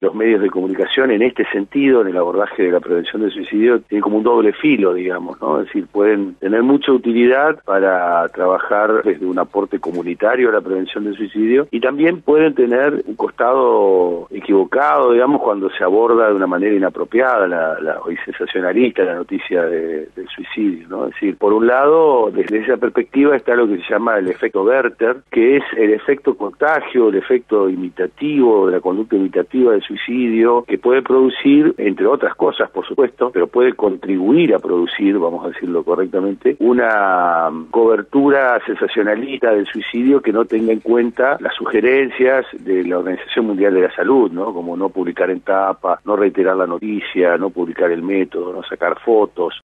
Los medios de comunicación en este sentido, en el abordaje de la prevención del suicidio, tienen como un doble filo, digamos, ¿no? Es decir, pueden tener mucha utilidad para trabajar desde un aporte comunitario a la prevención del suicidio y también pueden tener un costado equivocado, digamos, cuando se aborda de una manera inapropiada y sensacionalista la noticia del suicidio, ¿no? Es decir, por un lado, desde esa perspectiva está lo que se llama el efecto Werther, que es el efecto contagio, el efecto imitativo, de la conducta imitativa del suicidio, que puede producir, entre otras cosas, por supuesto, pero puede contribuir a producir, vamos a decirlo correctamente, una cobertura sensacionalista del suicidio que no tenga en cuenta las sugerencias de la Organización Mundial de la Salud, ¿no? Como no publicar en tapa, no reiterar la noticia, no publicar el método, no sacar fotos.